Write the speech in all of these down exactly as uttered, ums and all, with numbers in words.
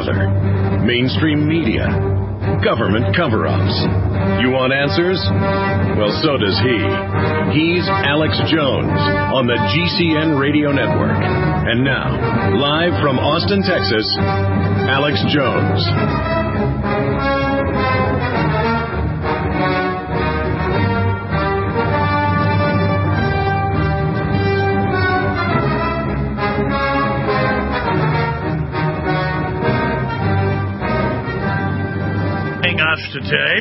other. Mainstream media. Government cover-ups. You want answers? Well, so does he. He's Alex Jones on the G C N Radio Network. And now, live from Austin, Texas, Alex Jones. Us today.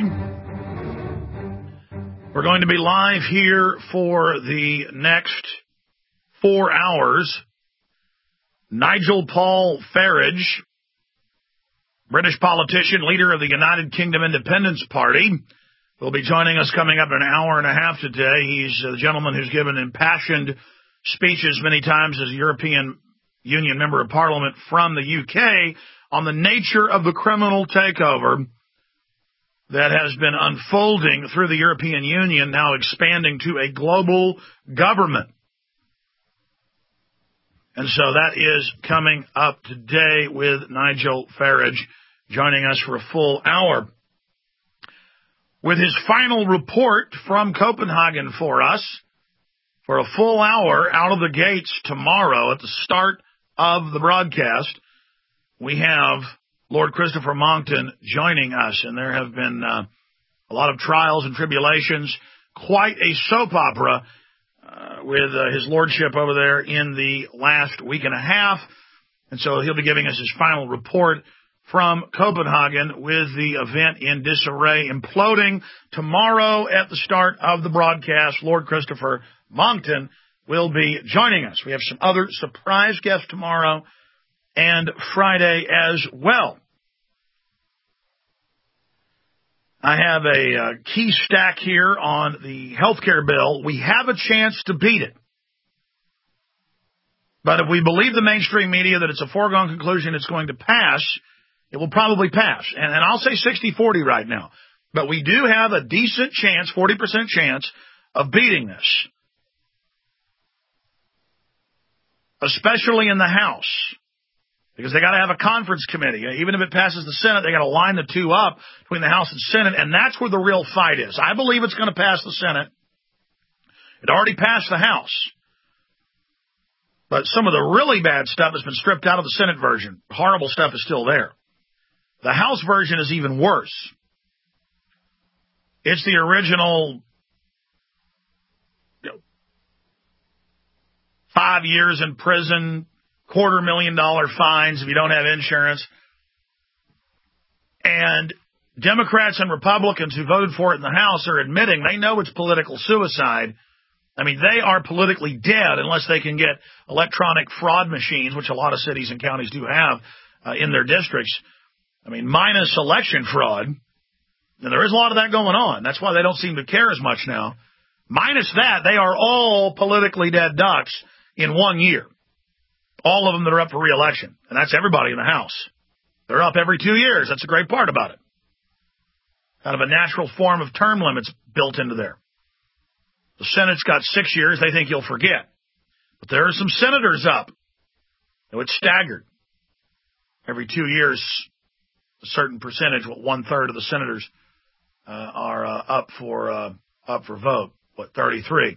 We're going to be live here for the next four hours. Nigel Paul Farage, British politician, leader of the United Kingdom Independence Party, will be joining us coming up in an hour and a half today. He's the gentleman who's given impassioned speeches many times as a European Union Member of Parliament from the U K on the nature of the criminal takeover that has been unfolding through the European Union, now expanding to a global government. And so that is coming up today with Nigel Farage joining us for a full hour. With his final report from Copenhagen for us, for a full hour out of the gates tomorrow at the start of the broadcast, we have Lord Christopher Monckton joining us, and there have been uh, a lot of trials and tribulations, quite a soap opera uh, with uh, his lordship over there in the last week and a half, and so he'll be giving us his final report from Copenhagen with the event in disarray imploding. Tomorrow at the start of the broadcast, Lord Christopher Monckton will be joining us. We have some other surprise guests tomorrow and Friday as well. I have a uh, key stack here on the healthcare bill. We have a chance to beat it. But if we believe the mainstream media that it's a foregone conclusion it's going to pass, it will probably pass. And, and I'll say sixty forty right now. But we do have a decent chance, forty percent chance, of beating this. Especially in the House. Because they got to have a conference committee. Even if it passes the Senate, they got to line the two up between the House and Senate, and that's where the real fight is. I believe it's going to pass the Senate. It already passed the House. But some of the really bad stuff has been stripped out of the Senate version. Horrible stuff is still there. The House version is even worse. It's the original, you know, five years in prison, quarter million dollar fines if you don't have insurance. And Democrats and Republicans who voted for it in the House are admitting they know it's political suicide. I mean, they are politically dead unless they can get electronic fraud machines, which a lot of cities and counties do have uh, in their districts. I mean, minus election fraud. And there is a lot of that going on. That's why they don't seem to care as much now. Minus that, they are all politically dead ducks in one year. All of them that are up for re-election. And that's everybody in the House. They're up every two years. That's a great part about it. Kind of a natural form of term limits built into there. The Senate's got six years. They think you'll forget. But there are some senators up. So it's staggered. Every two years, a certain percentage, what one-third of the senators uh, are uh, up for uh, up for vote. What, thirty-three?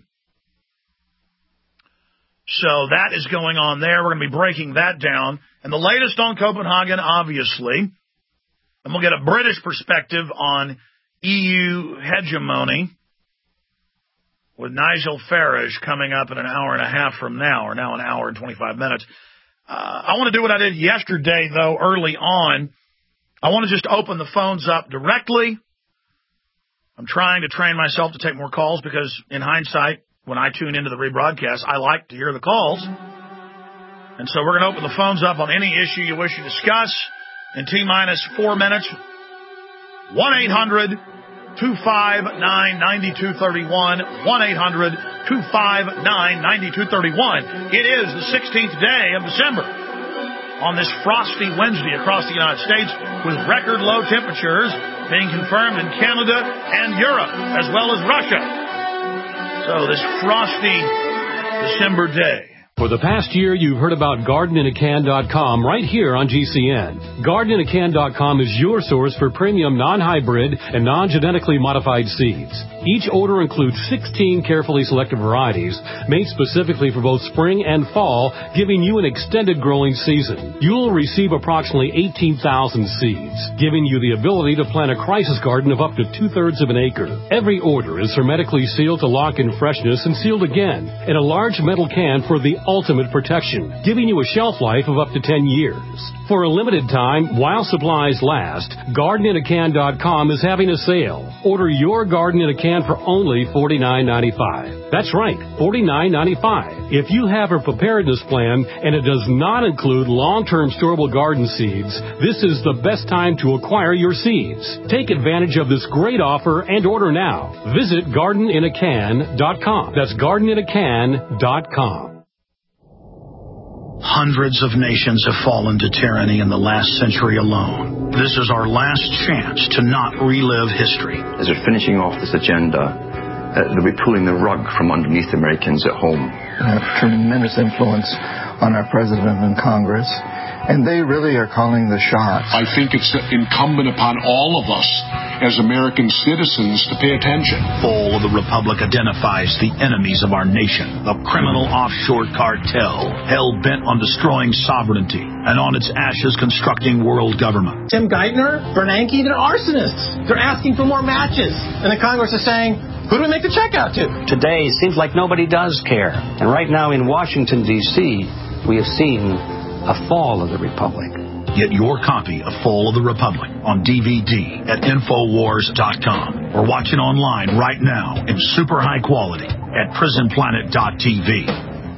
So that is going on there. We're going to be breaking that down. And the latest on Copenhagen, obviously. And we'll get a British perspective on E U hegemony with Nigel Farage coming up in an hour and a half from now, or now an hour and twenty-five minutes. Uh, I want to do what I did yesterday, though, early on. I want to just open the phones up directly. I'm trying to train myself to take more calls because, in hindsight, when I tune into the rebroadcast, I like to hear the calls. And so we're going to open the phones up on any issue you wish to discuss in T-minus four minutes. one eight hundred two five nine nine two three one. one eight hundred two five nine nine two three one. It is the sixteenth day of December on this frosty Wednesday across the United States with record low temperatures being confirmed in Canada and Europe as well as Russia. So this frosty December day, For the past year, you've heard about garden in a can dot com right here on G C N. garden in a can dot com is your source for premium non-hybrid and non-genetically modified seeds. Each order includes sixteen carefully selected varieties made specifically for both spring and fall, giving you an extended growing season. You'll receive approximately eighteen thousand seeds, giving you the ability to plant a crisis garden of up to two-thirds of an acre. Every order is hermetically sealed to lock in freshness and sealed again in a large metal can for the ultimate protection, giving you a shelf life of up to ten years. For a limited time, while supplies last, garden in a can dot com is having a sale. Order your garden in a can for only forty-nine ninety-five. That's right, forty-nine ninety-five. If you have a preparedness plan and it does not include long-term storable garden seeds, this is the best time to acquire your seeds. Take advantage of this great offer and order now. Visit garden in a can dot com. That's garden in a can dot com. Hundreds of nations have fallen to tyranny in the last century alone. This is our last chance to not relive history. As they're finishing off this agenda, uh, they'll be pulling the rug from underneath Americans at home. They have tremendous influence on our president and Congress, and they really are calling the shots. I think it's incumbent upon all of us as American citizens to pay attention. Fall of the Republic identifies the enemies of our nation, the criminal offshore cartel, hell-bent on destroying sovereignty, and on its ashes constructing world government. Tim Geithner, Bernanke, they're arsonists. They're asking for more matches. And the Congress is saying, who do we make the check out to? Today, it seems like nobody does care. And right now in Washington, D C, we have seen a fall of the Republic. Get your copy of Fall of the Republic on D V D at Infowars dot com or watch it online right now in super high quality at Prison Planet dot T V.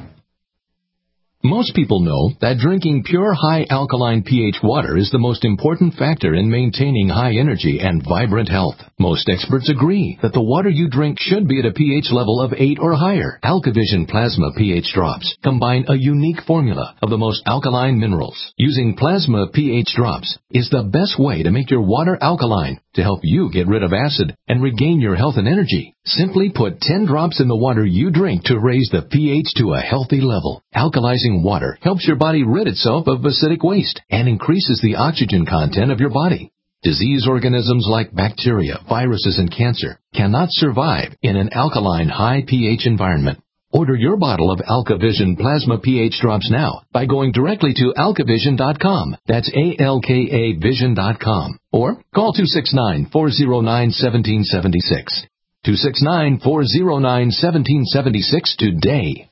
Most people know that drinking pure high alkaline pH water is the most important factor in maintaining high energy and vibrant health. Most experts agree that the water you drink should be at a pH level of eight or higher. AlkaVision Plasma pH drops combine a unique formula of the most alkaline minerals. Using Plasma pH drops is the best way to make your water alkaline to help you get rid of acid and regain your health and energy. Simply put ten drops in the water you drink to raise the pH to a healthy level. Alkalizing water helps your body rid itself of acidic waste and increases the oxygen content of your body. Disease organisms like bacteria, viruses, and cancer cannot survive in an alkaline high pH environment. Order your bottle of AlkaVision Plasma pH drops now by going directly to alka vision dot com. That's A L K A vision dot com. Or call two six nine, four zero nine, one seven seven six. two six nine, four zero nine, one seven seven six today.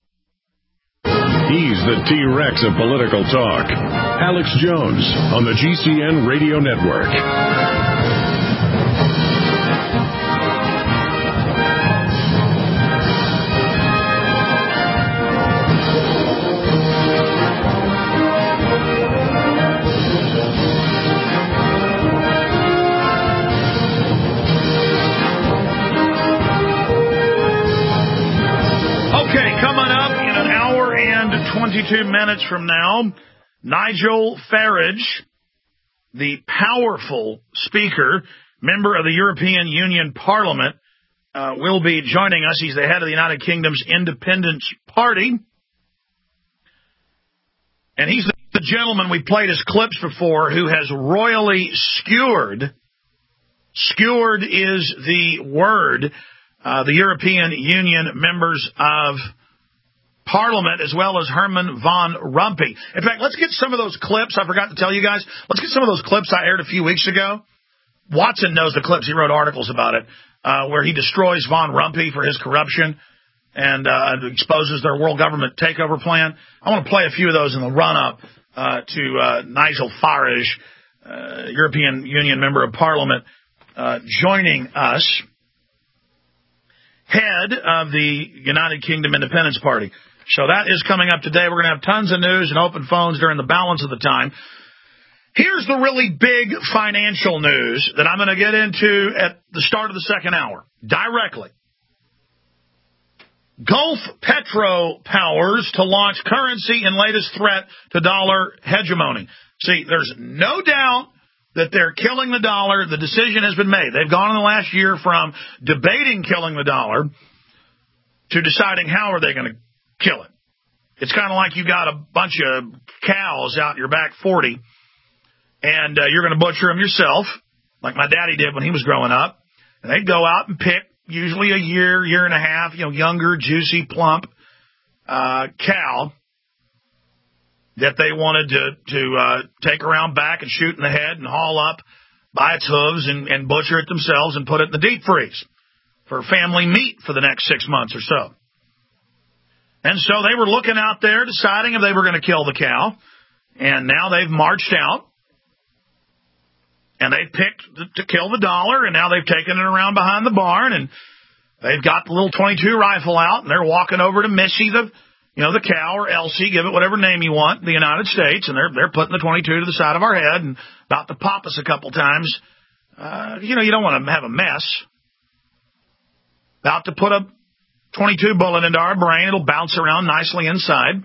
He's the T-Rex of political talk. Alex Jones on the G C N Radio Network. twenty-two minutes from now, Nigel Farage, the powerful speaker, member of the European Union Parliament, uh, will be joining us. He's the head of the United Kingdom's Independence Party. And he's the, the gentleman we played his clips before who has royally skewered, skewered is the word, uh, the European Union members of Parliament, as well as Herman Van Rompuy. In fact, let's get some of those clips. I forgot to tell you guys. Let's get some of those clips I aired a few weeks ago. Watson knows the clips. He wrote articles about it, uh, where he destroys Van Rompuy for his corruption and uh, exposes their world government takeover plan. I want to play a few of those in the run-up uh, to uh, Nigel Farage, uh, European Union Member of Parliament, uh, joining us, head of the United Kingdom Independence Party. So that is coming up today. We're going to have tons of news and open phones during the balance of the time. Here's the really big financial news that I'm going to get into at the start of the second hour, directly. Gulf Petro powers to launch currency in latest threat to dollar hegemony. See, there's no doubt that they're killing the dollar. The decision has been made. They've gone in the last year from debating killing the dollar to deciding how are they going to kill it. It's kind of like you got a bunch of cows out your back forty, and uh, you're going to butcher them yourself, like my daddy did when he was growing up. And they'd go out and pick, usually a year, year and a half, you know, younger, juicy, plump uh, cow that they wanted to to uh, take around back and shoot in the head and haul up by its hooves and, and butcher it themselves and put it in the deep freeze for family meat for the next six months or so. And so they were looking out there deciding if they were going to kill the cow, and now they've marched out, and they've picked to kill the dollar, and now they've taken it around behind the barn, and they've got the little twenty-two rifle out, and they're walking over to Missy, the you know, the cow, or Elsie, give it whatever name you want, the United States, and they're they're putting the twenty-two to the side of our head and about to pop us a couple times. Uh, you know, you don't want to have a mess. About to put a twenty-two bullet into our brain. It'll bounce around nicely inside.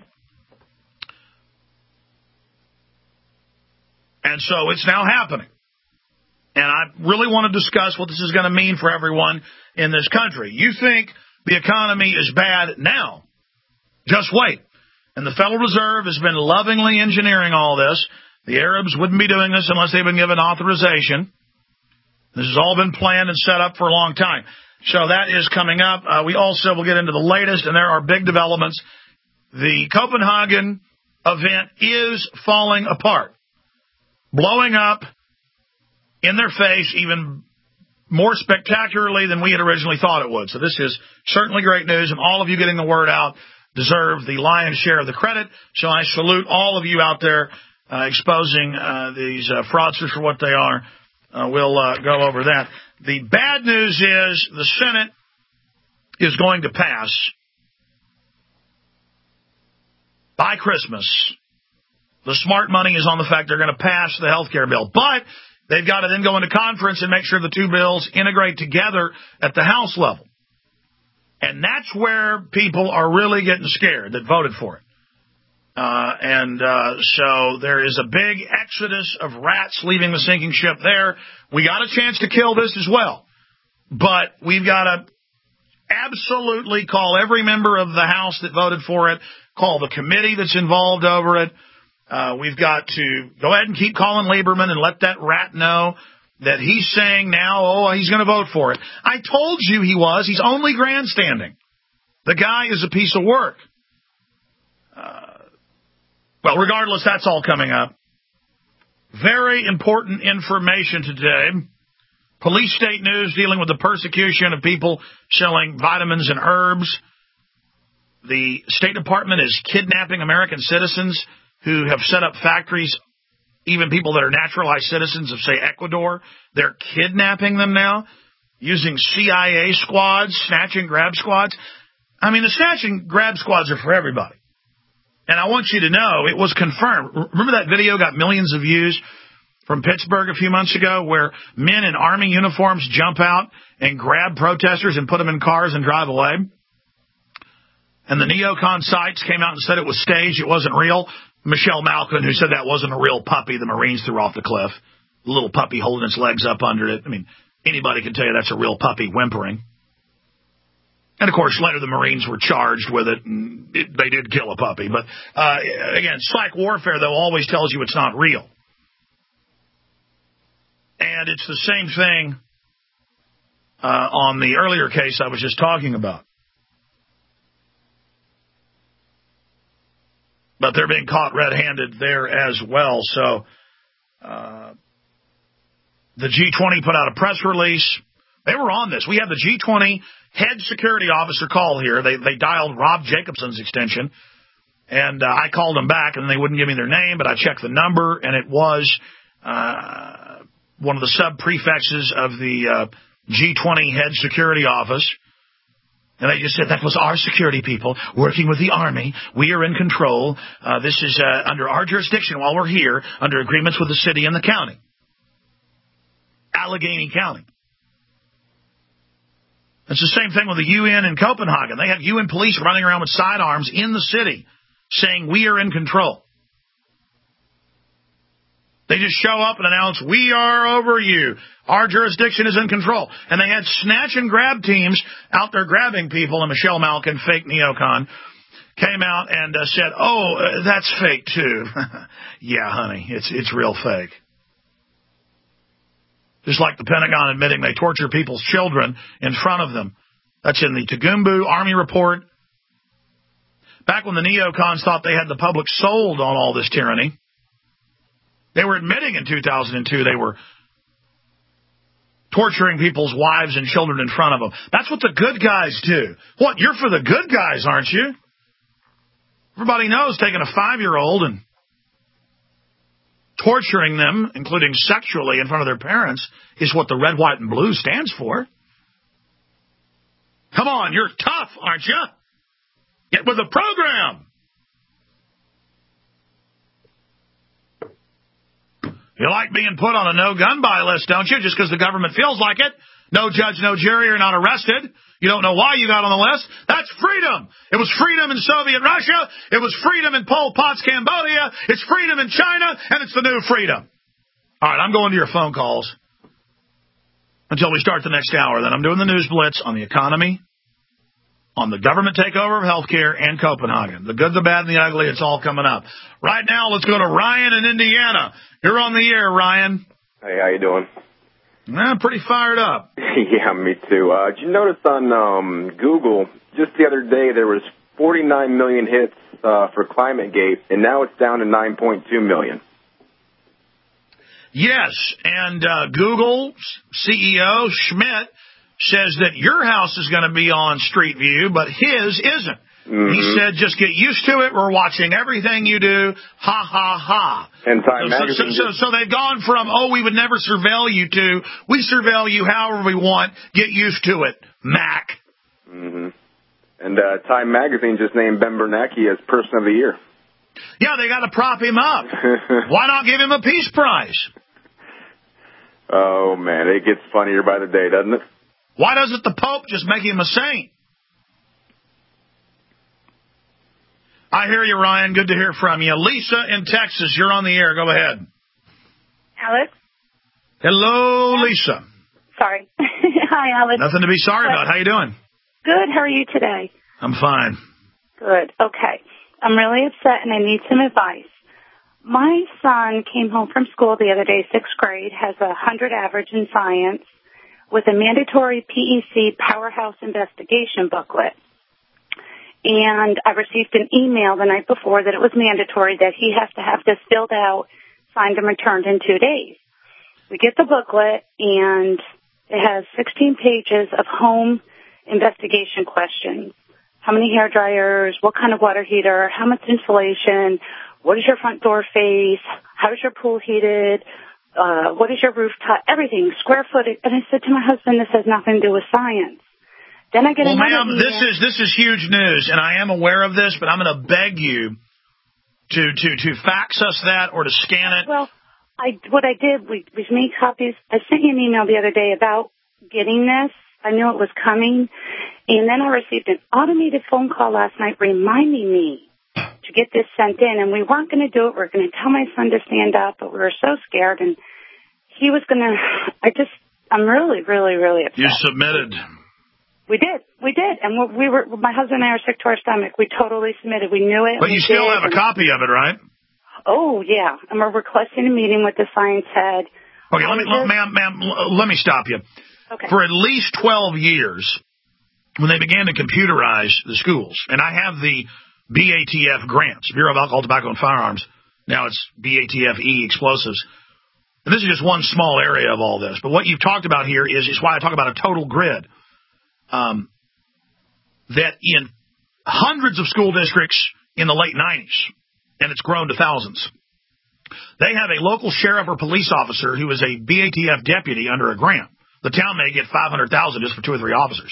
And so it's now happening. And I really want to discuss what this is going to mean for everyone in this country. You think the economy is bad now. Just wait. And the Federal Reserve has been lovingly engineering all this. The Arabs wouldn't be doing this unless they've been given authorization. This has all been planned and set up for a long time. So that is coming up. Uh, we also will get into the latest, and there are big developments. The Copenhagen event is falling apart, blowing up in their face even more spectacularly than we had originally thought it would. So this is certainly great news, and all of you getting the word out deserve the lion's share of the credit. So I salute all of you out there uh, exposing uh, these uh, fraudsters for what they are. Uh, we'll uh, go over that. The bad news is the Senate is going to pass by Christmas. The smart money is on the fact they're going to pass the health care bill. But they've got to then go into conference and make sure the two bills integrate together at the House level. And that's where people are really getting scared that voted for it. Uh, and uh, so there is a big exodus of rats leaving the sinking ship there. We got a chance to kill this as well. But we've got to absolutely call every member of the House that voted for it, call the committee that's involved over it. Uh, we've got to go ahead and keep calling Lieberman and let that rat know that he's saying now, oh, he's going to vote for it. I told you he was. He's only grandstanding. The guy is a piece of work. Uh, well, regardless, that's all coming up. Very important information today. Police state news dealing with the persecution of people selling vitamins and herbs. The State Department is kidnapping American citizens who have set up factories, even people that are naturalized citizens of, say, Ecuador. They're kidnapping them now using C I A squads, snatch and grab squads. I mean, the snatch and grab squads are for everybody. And I want you to know it was confirmed. Remember that video got millions of views from Pittsburgh a few months ago where men in Army uniforms jump out and grab protesters and put them in cars and drive away? And the neocon sites came out and said it was staged, it wasn't real. Michelle Malkin, who said that wasn't a real puppy the Marines threw off the cliff. The little puppy holding its legs up under it. I mean, anybody can tell you that's a real puppy whimpering. And, of course, later the Marines were charged with it, and it, they did kill a puppy. But, uh, again, psych warfare, though, always tells you it's not real. And it's the same thing uh, on the earlier case I was just talking about. But they're being caught red-handed there as well. So uh, the G twenty put out a press release. They were on this. We had the G twenty head security officer call here. They they dialed Rob Jacobson's extension, and uh, I called them back, and they wouldn't give me their name, but I checked the number, and it was uh, one of the sub-prefects of the uh, G twenty head security office. And they just said, that was our security people working with the Army. We are in control. Uh, this is uh, under our jurisdiction while we're here, under agreements with the city and the county. Allegheny County. It's the same thing with the U N in Copenhagen. They have U N police running around with sidearms in the city saying we are in control. They just show up and announce, we are over you. Our jurisdiction is in control. And they had snatch and grab teams out there grabbing people, and Michelle Malkin, fake neocon, came out and uh, said, oh, uh, that's fake, too. Yeah, honey, it's it's real fake. Just like the Pentagon admitting they torture people's children in front of them. That's in the Tagumbu Army report. Back when the neocons thought they had the public sold on all this tyranny, they were admitting in two thousand two they were torturing people's wives and children in front of them. That's what the good guys do. What, you're for the good guys, aren't you? Everybody knows taking a five-year-old and torturing them, including sexually in front of their parents, is what the red, white, and blue stands for. Come on, you're tough, aren't you? Get with the program. You like being put on a no-gun buy list, don't you, just because the government feels like it? No judge, no jury, you're not arrested. You don't know why you got on the list. That's freedom. It was freedom in Soviet Russia. It was freedom in Pol Pot's Cambodia. It's freedom in China, and it's the new freedom. All right, I'm going to your phone calls until we start the next hour. Then I'm doing the news blitz on the economy, on the government takeover of healthcare, and Copenhagen. The good, the bad, and the ugly, it's all coming up. Right now, let's go to Ryan in Indiana. You're on the air, Ryan. Hey, how you doing? I'm pretty fired up. Yeah, me too. Uh, did you notice on um, Google, just the other day, there was forty-nine million hits uh, for ClimateGate, and now it's down to nine point two million. Yes, and uh, Google's C E O, Schmidt, says that your house is going to be on Street View, but his isn't. Mm-hmm. He said, just get used to it. We're watching everything you do. Ha, ha, ha. And Time so, Magazine. So, so, so they've gone from, oh, we would never surveil you to, we surveil you however we want. Get used to it, Mac. Mm-hmm. And uh, Time Magazine just named Ben Bernanke as Person of the Year. Yeah, they got to prop him up. Why not give him a Peace Prize? Oh, man, it gets funnier by the day, doesn't it? Why doesn't the Pope just make him a saint? I hear you, Ryan. Good to hear from you. Lisa in Texas, you're on the air. Go ahead. Alex? Hello, Lisa. Sorry. Hi, Alex. Nothing to be sorry about. How you doing? Good. How are you today? I'm fine. Good. Okay. I'm really upset, and I need some advice. My son came home from school the other day, sixth grade, has a one hundred average in science with a mandatory P E C Powerhouse investigation booklet. And I received an email the night before that it was mandatory that he has to have this filled out, signed and returned in two days. We get the booklet, and it has sixteen pages of home investigation questions. How many hair dryers? What kind of water heater? How much insulation? What is your front door face? How is your pool heated? Uh, what is your roof tile? Everything, square footage. And I said to my husband, this has nothing to do with science. Then I get well, another ma'am, email. this is this is huge news, and I am aware of this, but I'm going to beg you to to to fax us that or to scan it. Well, I what I did, we we made copies. I sent you an email the other day about getting this. I knew it was coming, and then I received an automated phone call last night reminding me to get this sent in, and we weren't going to do it. We were going to tell my son to stand up, but we were so scared, and he was going to. I just, I'm really, really, really upset. You submitted. We did. We did. And we were, my husband and I are sick to our stomach. We totally submitted. We knew it. But you still have a copy of it, right? Oh, yeah. And we're requesting a meeting with the science head. Okay, let me, let, ma'am, ma'am, let me stop you. Okay. For at least twelve years, when they began to computerize the schools, and I have the B A T F grants, Bureau of Alcohol, Tobacco, and Firearms. Now it's B A T F E, explosives. And this is just one small area of all this. But what you've talked about here is, is why I talk about a total grid. Um, that in hundreds of school districts in the late nineties, and it's grown to thousands, they have a local sheriff or police officer who is a B A T F deputy under a grant. The town may get five hundred thousand dollars just for two or three officers.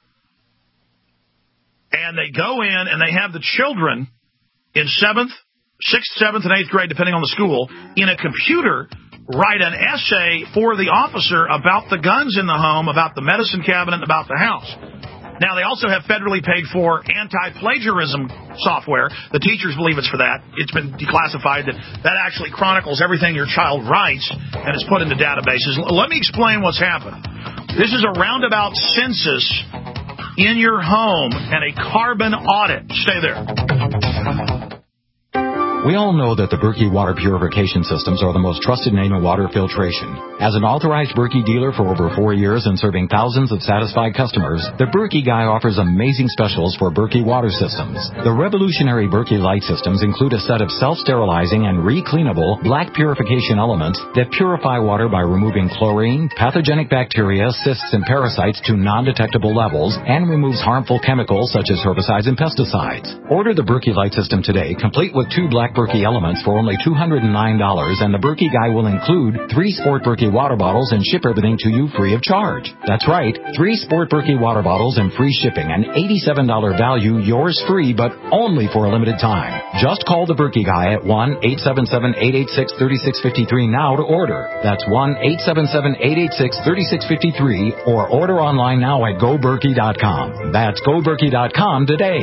And they go in and they have the children in seventh, sixth, seventh, and eighth grade, depending on the school, in a computer write an essay for the officer about the guns in the home, about the medicine cabinet, about the house. Now, they also have federally paid for anti-plagiarism software. The teachers believe it's for that. It's been declassified that that actually chronicles everything your child writes and is put into databases. Let me explain what's happened. This is a roundabout census in your home and a carbon audit. Stay there. We all know that the Berkey water purification systems are the most trusted name in water filtration. As an authorized Berkey dealer for over four years and serving thousands of satisfied customers, the Berkey Guy offers amazing specials for Berkey water systems. The revolutionary Berkey Light systems include a set of self-sterilizing and re-cleanable black purification elements that purify water by removing chlorine, pathogenic bacteria, cysts, and parasites to non-detectable levels and removes harmful chemicals such as herbicides and pesticides. Order the Berkey Light system today, complete with two black Berkey elements for only two hundred nine dollars, and the Berkey Guy will include three Sport Berkey water bottles and ship everything to you free of charge. That's right, three Sport Berkey water bottles and free shipping, an eighty-seven dollars value, yours free, but only for a limited time. Just call the Berkey Guy at one eight seven seven, eight eight six, three six five three now to order. That's one eight seven seven, eight eight six, three six five three, or order online now at go berkey dot com. That's go berkey dot com today.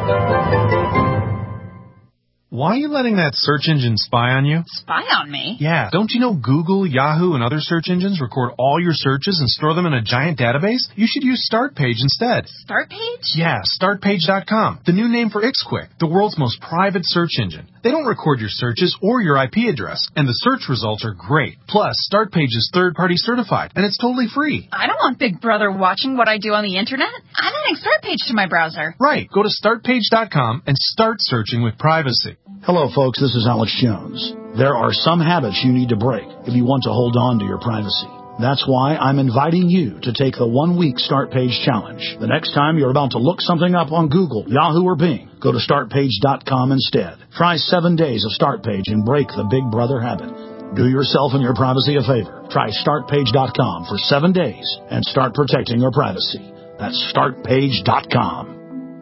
Why are you letting that search engine spy on you? Spy on me? Yeah. Don't you know Google, Yahoo, and other search engines record all your searches and store them in a giant database? You should use StartPage instead. StartPage? Yeah, start page dot com. The new name for IxQuick, the world's most private search engine. They don't record your searches or your I P address, and the search results are great. Plus, StartPage is third-party certified, and it's totally free. I don't want Big Brother watching what I do on the internet. I'm adding StartPage to my browser. Right. Go to start page dot com and start searching with privacy. Hello, folks. This is Alex Jones. There are some habits you need to break if you want to hold on to your privacy. That's why I'm inviting you to take the one-week Start Page Challenge. The next time you're about to look something up on Google, Yahoo, or Bing, go to start page dot com instead. Try seven days of StartPage and break the Big Brother habit. Do yourself and your privacy a favor. Try start page dot com for seven days and start protecting your privacy. That's start page dot com.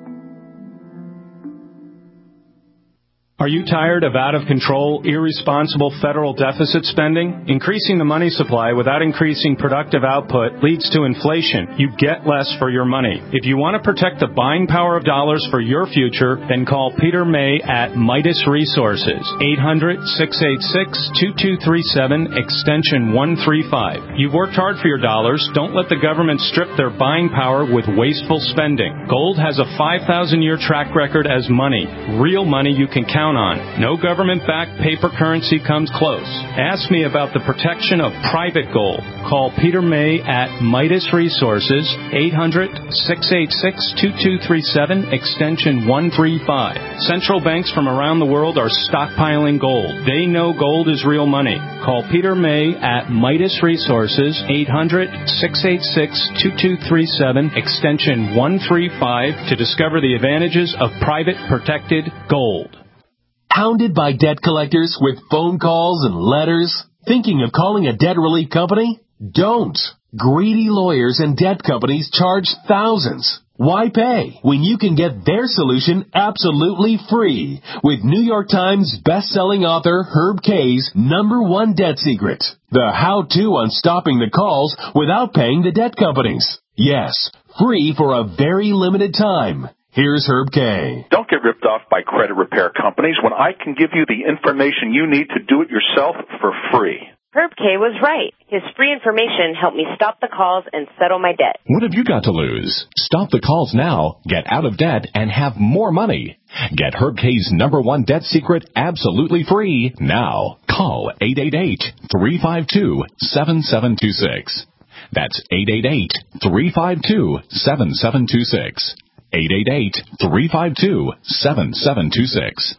Are you tired of out-of-control, irresponsible federal deficit spending? Increasing the money supply without increasing productive output leads to inflation. You get less for your money. If you want to protect the buying power of dollars for your future, then call Peter May at Midas Resources, eight hundred, six eight six, two two three seven, extension one three five. You've worked hard for your dollars. Don't let the government strip their buying power with wasteful spending. Gold has a five thousand year track record as money, real money you can count on. No government-backed paper currency comes close. Ask me about the protection of private gold. Call Peter May at Midas Resources, eight hundred, six eight six, two two three seven, extension one three five. Central banks from around the world are stockpiling gold. They know gold is real money. Call Peter May at Midas Resources, eight hundred, six eight six, two two three seven, extension one three five to discover the advantages of private protected gold. Hounded by debt collectors with phone calls and letters? Thinking of calling a debt relief company? Don't. Greedy lawyers and debt companies charge thousands. Why pay when you can get their solution absolutely free with New York Times best-selling author Herb Kay's number one debt secret, the how-to on stopping the calls without paying the debt companies. Yes, free for a very limited time. Here's Herb Kay. Don't get ripped off by credit repair companies when I can give you the information you need to do it yourself for free. Herb Kay was right. His free information helped me stop the calls and settle my debt. What have you got to lose? Stop the calls now, get out of debt, and have more money. Get Herb Kay's number one debt secret absolutely free now. Call eight eight eight, three five two, seven seven two six. That's eight eight eight, three five two, seven seven two six. eight eight eight, three five two, seven seven two six.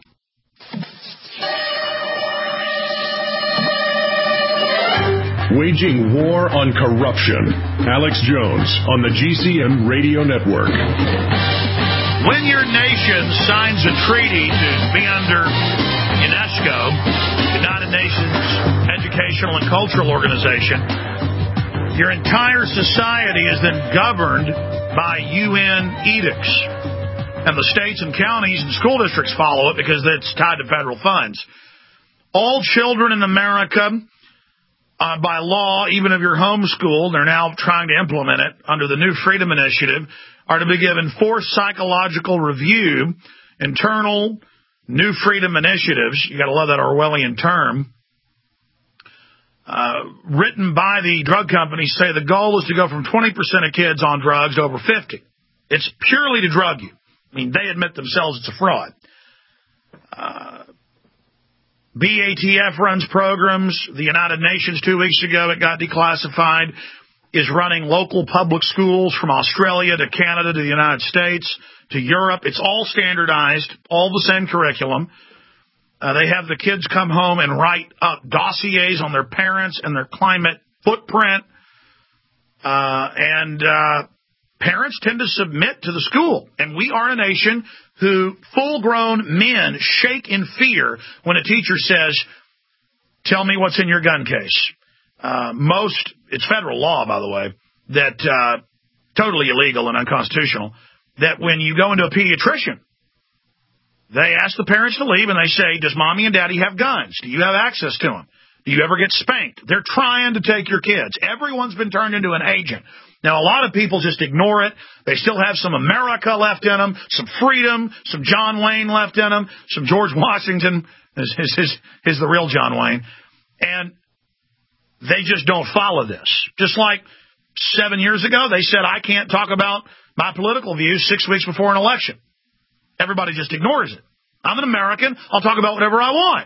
Waging war on corruption. Alex Jones on the G C N Radio Network. When your nation signs a treaty to be under UNESCO, United Nations Educational and Cultural Organization, your entire society is then governed by U N edicts. And the states and counties and school districts follow it because it's tied to federal funds. All children in America, uh, by law, even if you're homeschooled, they're now trying to implement it under the New Freedom Initiative, are to be given forced psychological review, internal New Freedom Initiatives. You got to love that Orwellian term. Uh, written by the drug companies, say the goal is to go from twenty percent of kids on drugs to over fifty. It's purely to drug you. I mean, they admit themselves it's a fraud. Uh, B A T F runs programs. The United Nations, two weeks ago, it got declassified, is running local public schools from Australia to Canada to the United States to Europe. It's all standardized, all the same curriculum. Uh, they have the kids come home and write up dossiers on their parents and their climate footprint. Uh, and uh, parents tend to submit to the school. And we are a nation who full-grown men shake in fear when a teacher says, tell me what's in your gun case. Uh, most, it's federal law, by the way, that uh, totally illegal and unconstitutional, that when you go into a pediatrician, they ask the parents to leave and they say, does mommy and daddy have guns? Do you have access to them? Do you ever get spanked? They're trying to take your kids. Everyone's been turned into an agent. Now, a lot of people just ignore it. They still have some America left in them, some freedom, some John Wayne left in them, some George Washington is, is, is, is the real John Wayne. And they just don't follow this. Just like seven years ago, they said, I can't talk about my political views six weeks before an election. Everybody just ignores it. I'm an American. I'll talk about whatever I want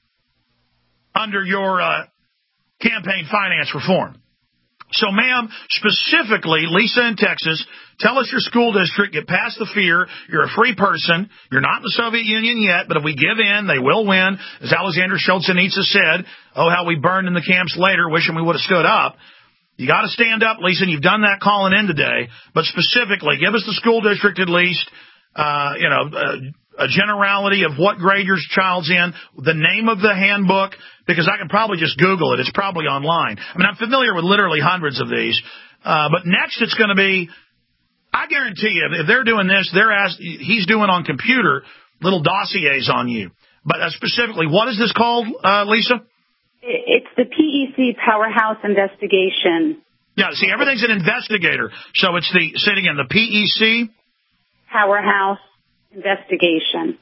under your uh, campaign finance reform. So, ma'am, specifically, Lisa in Texas, tell us your school district, get past the fear. You're a free person. You're not in the Soviet Union yet, but if we give in, they will win. As Alexander Solzhenitsyn said, oh, how we burned in the camps later, wishing we would have stood up. You got to stand up, Lisa, and you've done that calling in today. But specifically, give us the school district at least, uh, you know, uh, a generality of what grade your child's in, the name of the handbook, because I can probably just Google it. It's probably online. I mean, I'm familiar with literally hundreds of these. Uh, but next it's going to be, I guarantee you, if they're doing this, they're asked, he's doing on computer little dossiers on you. But uh, specifically, what is this called, uh, Lisa? It's the P E C Powerhouse Investigation. Yeah, see, everything's an investigator. So it's the, say it again, the P E C? Powerhouse Investigation.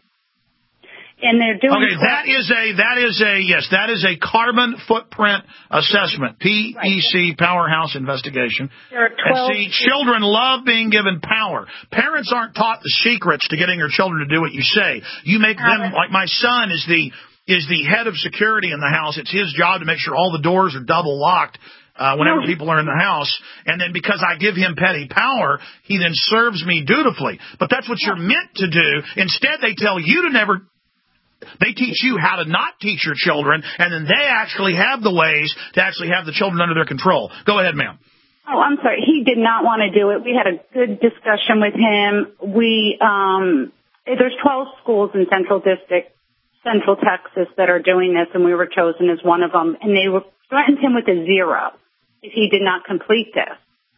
And they're doing okay. That is a that is a yes. That is a carbon footprint assessment. P E C right. Powerhouse Investigation. There are twelve. And see, children love being given power. Parents aren't taught the secrets to getting their children to do what you say. You make them like my son is the is the head of security in the house. It's his job to make sure all the doors are double locked. Uh, whenever no. people are in the house, and then because I give him petty power, he then serves me dutifully. But that's what you're meant to do. Instead, they tell you to never, they teach you how to not teach your children, and then they actually have the ways to actually have the children under their control. Go ahead, ma'am. Oh, I'm sorry. He did not want to do it. We had a good discussion with him. We, um, there's twelve schools in Central District, Central Texas that are doing this, and we were chosen as one of them, and they were, threatened him with a zero if he did not complete this.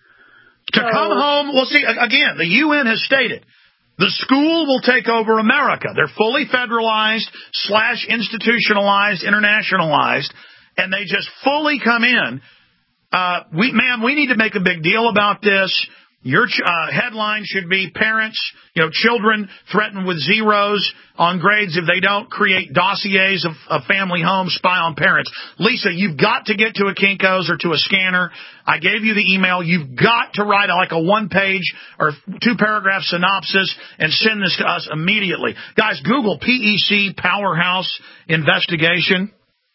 To so, come home, well, see, again, the U N has stated the school will take over America. They're fully federalized slash institutionalized, internationalized, and they just fully come in. Uh, we, ma'am, we need to make a big deal about this. Your uh, headline should be parents, you know, children threatened with zeros on grades if they don't create dossiers of, of family homes, spy on parents. Lisa, you've got to get to a Kinko's or to a scanner. I gave you the email. You've got to write like a one-page or two-paragraph synopsis and send this to us immediately. Guys, Google P E C Powerhouse Investigation.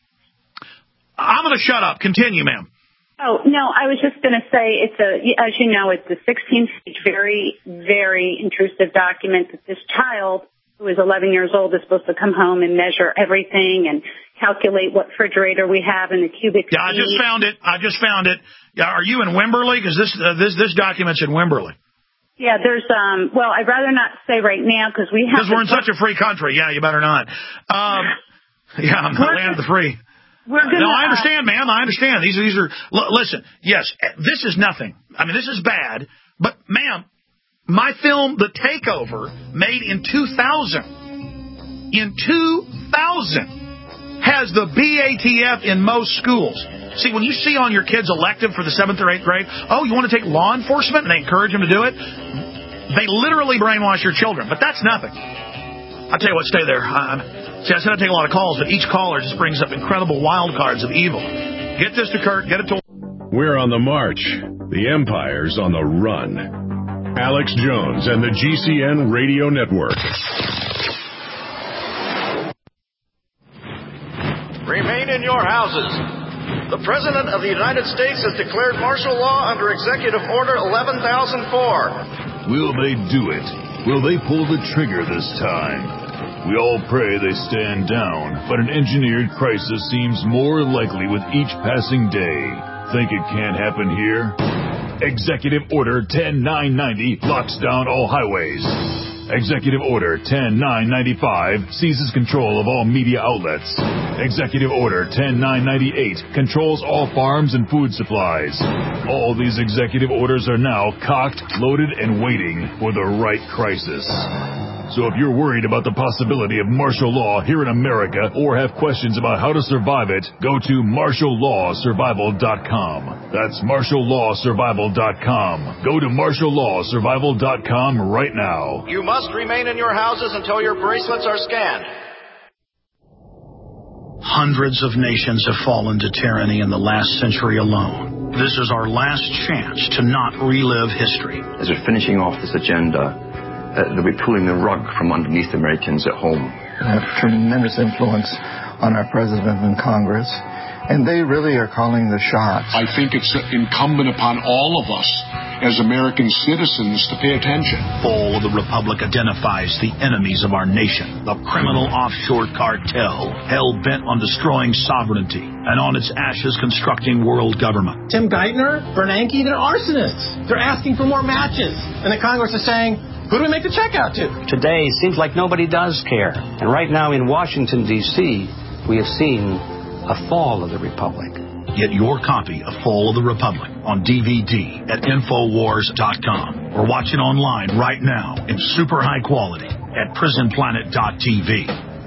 I'm going to shut up. Continue, ma'am. Oh, no, I was just going to say it's a, as you know, it's a sixteen-page, very, very intrusive document that this child, who is eleven years old, is supposed to come home and measure everything and calculate what refrigerator we have in the cubic feet. Yeah, I just found it. I just found it. Yeah, are you in Wimberley? Because this, uh, this, this document's in Wimberley. Yeah, there's, um, well, I'd rather not say right now because we have. Because we're in such a free country. Yeah, you better not. Um, yeah, I'm the land of the free. We're gonna, no, I understand, ma'am. I understand. These, these are, l- listen, yes, this is nothing. I mean, this is bad. But, ma'am, my film, The Takeover, made in two thousand, in two thousand, has the B A T F in most schools. See, when you see on your kid's elective for the seventh or eighth grade, oh, you want to take law enforcement, and they encourage them to do it, they literally brainwash your children. But that's nothing. I'll tell you what, stay there. I'm... See, I said I take a lot of calls, but each caller just brings up incredible wild cards of evil. Get this to Kurt. Get it to... We're on the march. The empire's on the run. Alex Jones and the G C N Radio Network. Remain in your houses. The President of the United States has declared martial law under Executive Order eleven thousand four. Will they do it? Will they pull the trigger this time? We all pray they stand down, but an engineered crisis seems more likely with each passing day. Think it can't happen here? Executive Order ten nine ninety locks down all highways. Executive Order ten nine ninety-five seizes control of all media outlets. Executive Order ten nine ninety-eight controls all farms and food supplies. All these executive orders are now cocked, loaded, and waiting for the right crisis. So if you're worried about the possibility of martial law here in America or have questions about how to survive it, go to martial law survival dot com. That's martial law survival dot com. Go to martial law survival dot com right now. You must remain in your houses until your bracelets are scanned. Hundreds of nations have fallen to tyranny in the last century alone. This is our last chance to not relive history. As we're finishing off this agenda, Uh, they'll be pulling the rug from underneath Americans at home. They have tremendous influence on our president and Congress, and they really are calling the shots. I think it's incumbent upon all of us as American citizens to pay attention. Fall of the Republic identifies the enemies of our nation, the criminal offshore cartel, hell-bent on destroying sovereignty, and on its ashes constructing world government. Tim Geithner, Bernanke, they're arsonists. They're asking for more matches. And the Congress is saying, who do we make the check out to? Today, it seems like nobody does care. And right now in Washington, D C, we have seen a fall of the Republic. Get your copy of Fall of the Republic on D V D at Infowars dot com or watch it online right now in super high quality at prison planet dot t v.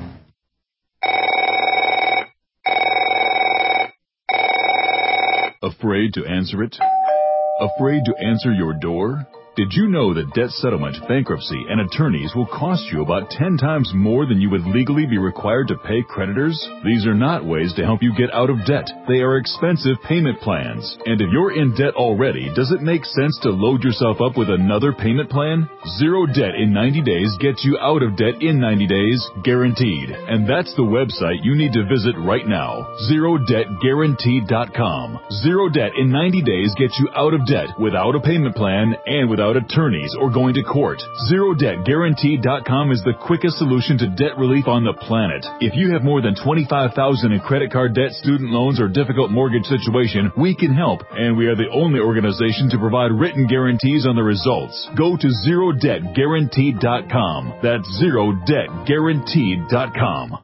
Afraid to answer it? Afraid to answer your door? Did you know that debt settlement, bankruptcy, and attorneys will cost you about ten times more than you would legally be required to pay creditors? These are not ways to help you get out of debt. They are expensive payment plans. And if you're in debt already, does it make sense to load yourself up with another payment plan? Zero debt in ninety days gets you out of debt in ninety days, guaranteed. And that's the website you need to visit right now, zero debt guaranteed dot com. Zero debt in ninety days gets you out of debt without a payment plan and without attorneys or going to court. zero debt guaranteed dot com is the quickest solution to debt relief on the planet. If you have more than twenty-five thousand dollars in credit card debt, student loans, or difficult mortgage situation, we can help, and we are the only organization to provide written guarantees on the results. Go to zero debt guaranteed dot com. That's zero debt guaranteed dot com.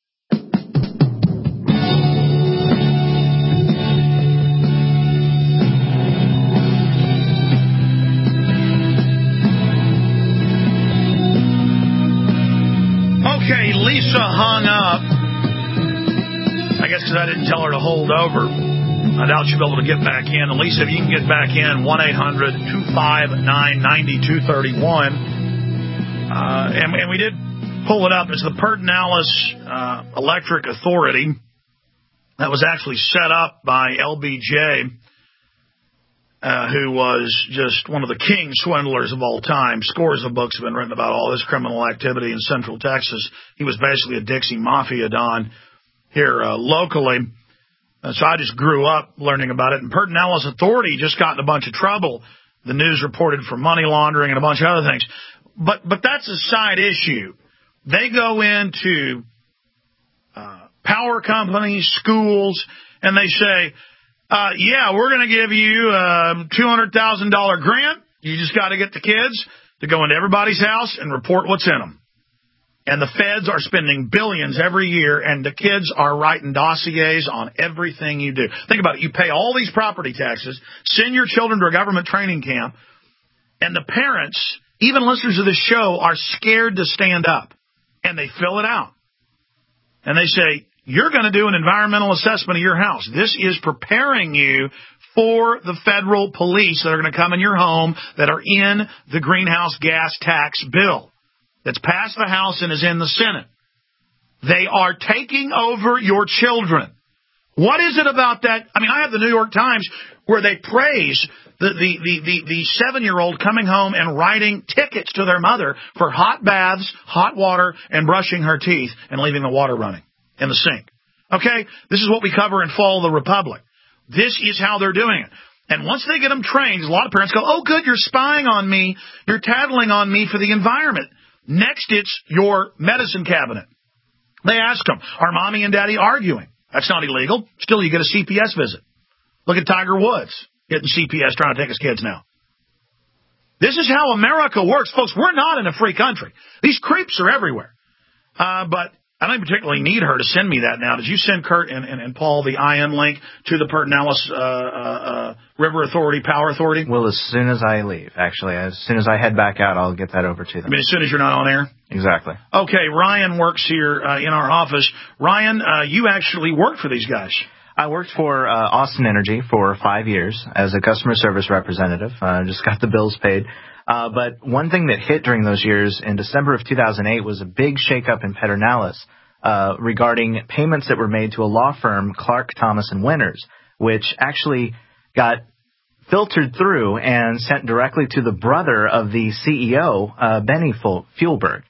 Okay, Lisa hung up. I guess because I didn't tell her to hold over. I doubt she'll be able to get back in. And Lisa, if you can get back in, one eight hundred two five nine nine two three one. Uh, and, and we did pull it up. It's the Pedernales uh, Electric Authority that was actually set up by L B J, Uh, who was just one of the king swindlers of all time. Scores of books have been written about all this criminal activity in Central Texas. He was basically a Dixie Mafia Don here uh, locally. Uh, so I just grew up learning about it. And Pedernales Authority just got in a bunch of trouble. The news reported for money laundering and a bunch of other things. But but that's a side issue. They go into uh, power companies, schools, and they say, Uh, yeah, we're going to give you a two hundred thousand dollars grant. You just got to get the kids to go into everybody's house and report what's in them. And the feds are spending billions every year, and the kids are writing dossiers on everything you do. Think about it. You pay all these property taxes, send your children to a government training camp, and the parents, even listeners of this show, are scared to stand up. And they fill it out. And they say, you're going to do an environmental assessment of your house. This is preparing you for the federal police that are going to come in your home that are in the greenhouse gas tax bill that's passed the House and is in the Senate. They are taking over your children. What is it about that? I mean, I have the New York Times where they praise the, the, the, the, the seven-year-old coming home and writing tickets to their mother for hot baths, hot water, and brushing her teeth and leaving the water running in the sink. Okay? This is what we cover in Fall of the Republic. This is how they're doing it. And once they get them trained, a lot of parents go, oh, good, you're spying on me. You're tattling on me for the environment. Next, it's your medicine cabinet. They ask them, are mommy and daddy arguing? That's not illegal. Still, you get a C P S visit. Look at Tiger Woods getting C P S trying to take his kids now. This is how America works. Folks, we're not in a free country. These creeps are everywhere. Uh, but I don't particularly need her to send me that now. Did you send Kurt and, and, and Paul the I M link to the Pertinalis uh, uh, uh, River Authority, Power Authority? Well, as soon as I leave, actually. As soon as I head back out, I'll get that over to them. I mean, as soon as you're not on air? Exactly. Okay, Ryan works here uh, in our office. Ryan, uh, you actually worked for these guys. I worked for uh, Austin Energy for five years as a customer service representative. I uh, just got the bills paid. Uh, but one thing that hit during those years in December of two thousand eight was a big shakeup in Pedernales uh, regarding payments that were made to a law firm, Clark, Thomas and Winters, which actually got filtered through and sent directly to the brother of the C E O, uh, Benny Fuelberg.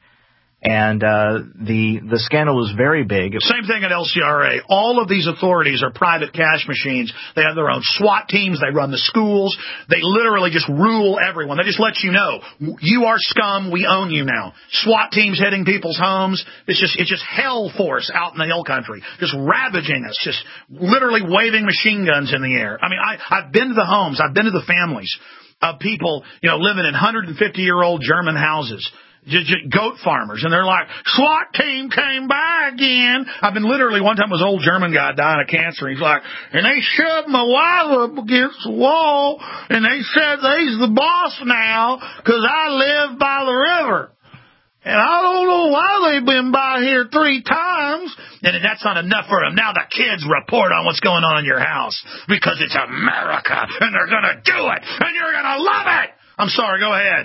And uh, the the scandal was very big. Same thing at L C R A. All of these authorities are private cash machines. They have their own SWAT teams. They run the schools. They literally just rule everyone. They just let you know, you are scum. We own you now. SWAT teams hitting people's homes. It's just it's just hell force out in the hill country, just ravaging us, just literally waving machine guns in the air. I mean, I, I've been to the homes. I've been to the families of people, you know, living in one hundred fifty year old German houses. Just, just goat farmers, and they're like, SWAT team came by again. I've been literally, one time was an old German guy dying of cancer. He's like, and they shoved my wife up against the wall, and they said they's the boss now because I live by the river. And I don't know why they've been by here three times. And that's not enough for them. Now the kids report on what's going on in your house because it's America, and they're going to do it, and you're going to love it. I'm sorry, go ahead.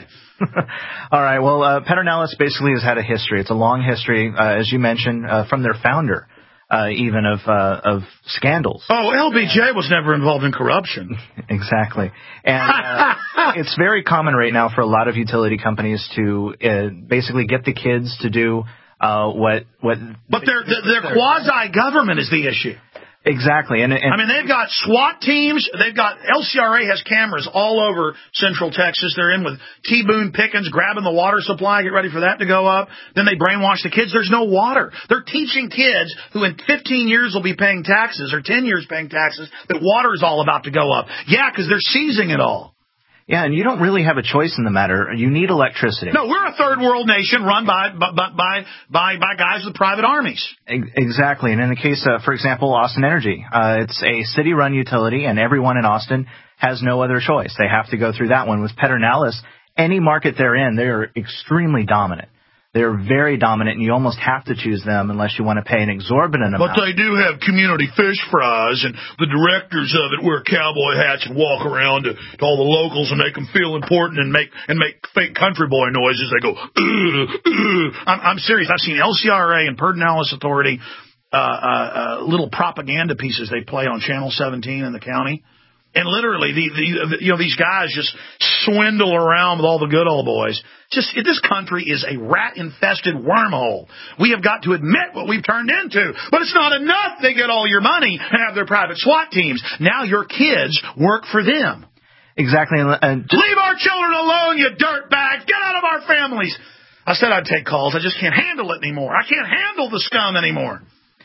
All right. Well, uh, Pedernales basically has had a history. It's a long history, uh, as you mentioned, uh, from their founder, uh, even of uh, of scandals. Oh, L B J was never involved in corruption. Exactly. And uh, it's very common right now for a lot of utility companies to uh, basically get the kids to do uh, what what. But their their quasi government is the issue. Exactly. And, and I mean, they've got SWAT teams. They've got L C R A has cameras all over Central Texas. They're in with T. Boone Pickens grabbing the water supply, get ready for that to go up. Then they brainwash the kids. There's no water. They're teaching kids who in fifteen years will be paying taxes or ten years paying taxes that water is all about to go up. Yeah, because they're seizing it all. Yeah, and you don't really have a choice in the matter. You need electricity. No, we're a third world nation run by by by by, by guys with private armies. Exactly. And in the case, uh, for example, Austin Energy, uh, it's a city-run utility, and everyone in Austin has no other choice. They have to go through that one. With Pedernales, any market they're in, they're extremely dominant. They're very dominant, and you almost have to choose them unless you want to pay an exorbitant amount. But they do have community fish fries, and the directors of it wear cowboy hats and walk around to, to all the locals and make them feel important and make and make fake country boy noises. They go, ugh, ugh. I'm, I'm serious. I've seen L C R A and Pedernales Authority uh, uh, uh, little propaganda pieces they play on Channel seventeen in the county. And literally, the, the you know these guys just swindle around with all the good old boys. Just this country is a rat-infested wormhole. We have got to admit what we've turned into. But it's not enough. They get all your money and have their private SWAT teams. Now your kids work for them. Exactly. And just leave our children alone, you dirtbags. Get out of our families. I said I'd take calls. I just can't handle it anymore. I can't handle the scum anymore.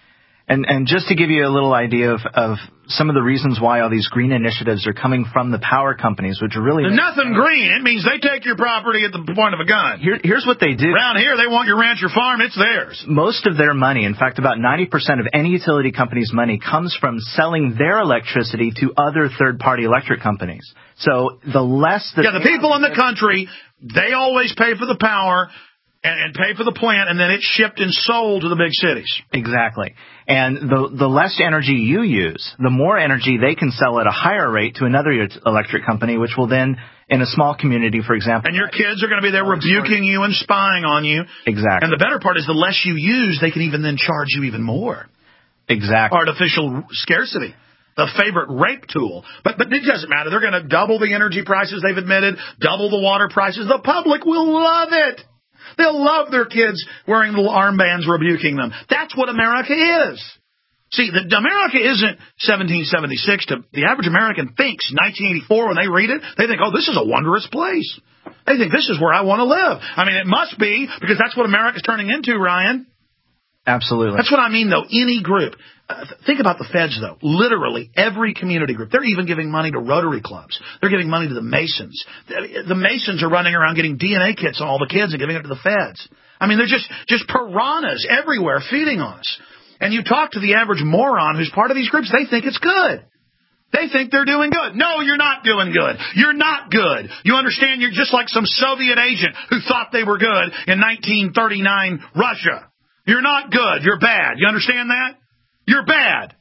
And and just to give you a little idea of, of some of the reasons why all these green initiatives are coming from the power companies, which are really... There's nothing green. It means they take your property at the point of a gun. Here, here's what they do. Around here, they want your ranch or farm. It's theirs. Most of their money, in fact, about ninety percent of any utility company's money comes from selling their electricity to other third-party electric companies. So the less... that yeah, the people in the country, they always pay for the power... And, and pay for the plant, and then it's shipped and sold to the big cities. Exactly. And the the less energy you use, the more energy they can sell at a higher rate to another electric company, which will then, in a small community, for example... And your kids are going to be there rebuking you and spying on you. Exactly. And the better part is the less you use, they can even then charge you even more. Exactly. Artificial scarcity. the favorite rape tool. But but it doesn't matter. They're going to double the energy prices they've admitted, double the water prices. The public will love it. They'll love their kids wearing little armbands rebuking them. That's what America is. See, the, America isn't seventeen seventy-six. To, the average American thinks nineteen eighty-four when they read it. They think, oh, this is a wondrous place. They think this is where I want to live. I mean, it must be, because that's what America's turning into, Ryan. Absolutely. That's what I mean, though. Any group. Uh, think about the feds, though. Literally every community group. They're even giving money to Rotary clubs. They're giving money to the Masons. The Masons are running around getting D N A kits on all the kids and giving it to the feds. I mean, they're just, just piranhas everywhere feeding on us. And you talk to the average moron who's part of these groups, they think it's good. They think they're doing good. No, you're not doing good. You're not good. You understand? You're just like some Soviet agent who thought they were good in nineteen thirty-nine Russia. You're not good. You're bad. You understand that? You're bad.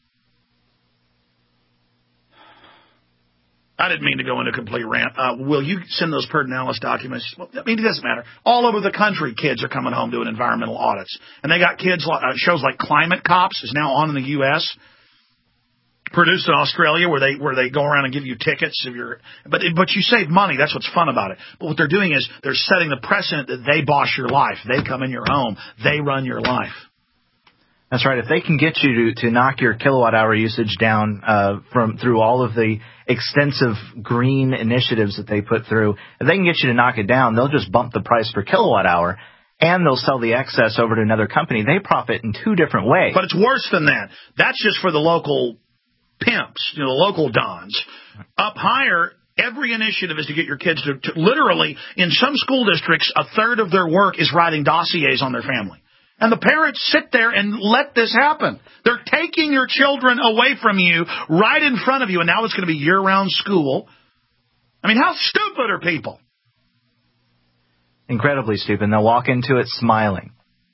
I didn't mean to go into a complete rant. Uh, will you send those Pedernales documents? Well, I mean, it doesn't matter. All over the country, kids are coming home doing environmental audits. And they got kids, uh, shows like Climate Cops is now on in the U S, produced in Australia, where they where they go around and give you tickets if you're, but but you save money. That's what's fun about it. But what they're doing is they're setting the precedent that they boss your life. They come in your home. They run your life. That's right. If they can get you to, to knock your kilowatt hour usage down uh, from through all of the extensive green initiatives that they put through, if they can get you to knock it down, they'll just bump the price per kilowatt hour, and they'll sell the excess over to another company. They profit in two different ways. But it's worse than that. That's just for the local pimps, you know, the local dons. Up higher, every initiative is to get your kids to, to literally, in some school districts, a third of their work is writing dossiers on their family. And the parents sit there and let this happen. They're taking your children away from you right in front of you, and now it's going to be year-round school. I mean, how stupid are people? Incredibly stupid. And they'll walk into it smiling.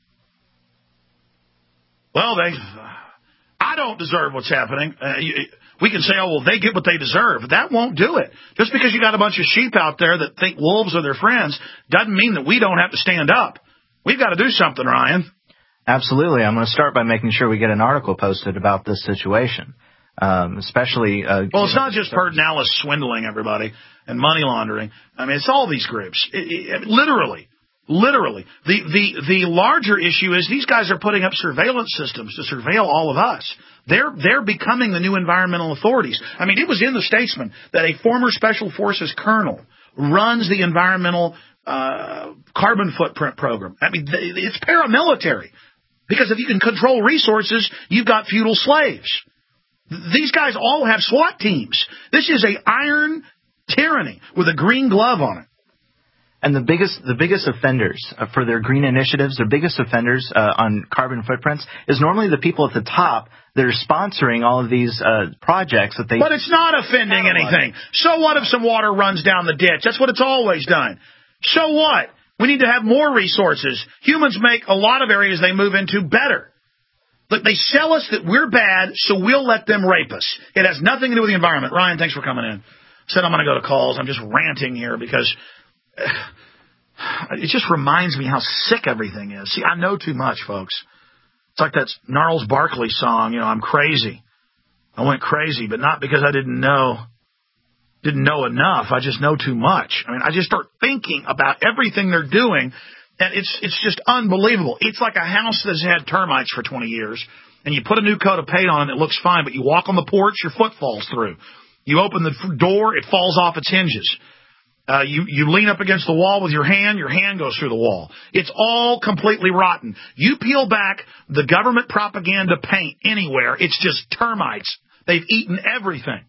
Well, they... I don't deserve what's happening. Uh, you, we can say, oh, well, they get what they deserve. That won't do it. Just because you got a bunch of sheep out there that think wolves are their friends doesn't mean that we don't have to stand up. We've got to do something, Ryan. Absolutely. I'm going to start by making sure we get an article posted about this situation, um, especially... Uh, well, it's not just Pedernales swindling everybody and money laundering. I mean, it's all these groups. It, it, literally. Literally. The, the, the larger issue is these guys are putting up surveillance systems to surveil all of us. They're, they're becoming the new environmental authorities. I mean, it was in the Statesman that a former Special Forces colonel runs the environmental uh, carbon footprint program. I mean, it's paramilitary. Because if you can control resources, you've got feudal slaves. These guys all have SWAT teams. This is a iron tyranny with a green glove on it. And the biggest the biggest offenders uh, for their green initiatives, their biggest offenders uh, on carbon footprints is normally the people at the top that are sponsoring all of these uh, projects that they... But it's not offending anything. So what if some water runs down the ditch? That's what it's always done. So what? We need to have more resources. Humans make a lot of areas they move into better. Look, they sell us that we're bad, so we'll let them rape us. It has nothing to do with the environment. Ryan, thanks for coming in. Said I'm going to go to calls. I'm just ranting here because it just reminds me how sick everything is. See, I know too much, folks. It's like that Gnarls Barkley song, you know, I'm crazy. I went crazy, but not because I didn't know. Didn't know enough. I just know too much. I mean, I just start thinking about everything they're doing, and it's it's just unbelievable. It's like a house that's had termites for twenty years, and you put a new coat of paint on it, and it looks fine, but you walk on the porch, your foot falls through. You open the door, it falls off its hinges. Uh, you, you lean up against the wall with your hand, your hand goes through the wall. It's all completely rotten. You peel back the government propaganda paint anywhere, it's just termites. They've eaten everything.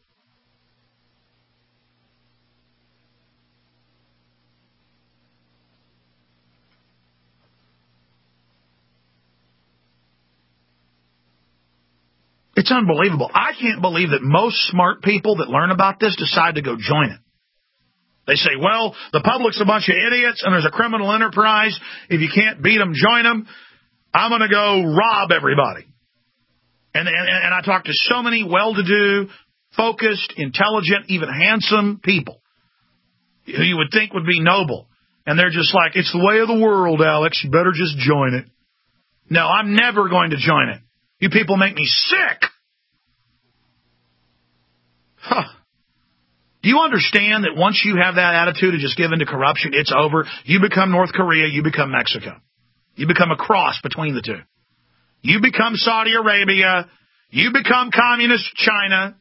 It's unbelievable. I can't believe that most smart people that learn about this decide to go join it. They say, well, the public's a bunch of idiots and there's a criminal enterprise. If you can't beat them, join them. I'm going to go rob everybody. And, and, and I talk to so many well-to-do, focused, intelligent, even handsome people who you would think would be noble. And they're just like, it's the way of the world, Alex. You better just join it. No, I'm never going to join it. You people make me sick. Huh. Do you understand that once you have that attitude of just give in to corruption, it's over? You become North Korea, you become Mexico. You become a cross between the two. You become Saudi Arabia. You become communist China.